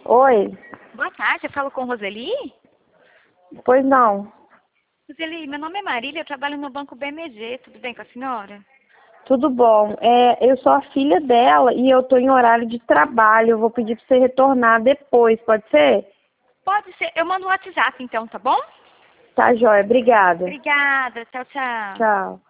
Oi? Boa tarde, eu falo com Roseli? Pois não. Roseli, meu nome é Marília, eu trabalho no Banco BMG, tudo bem com a senhora? Tudo bom. Eu sou a filha dela e eu tô em horário de trabalho. Eu vou pedir pra você retornar depois, pode ser? Pode ser, eu mando um WhatsApp então, tá bom? Tá, joia. Obrigada. Obrigada, tchau, tchau. Tchau.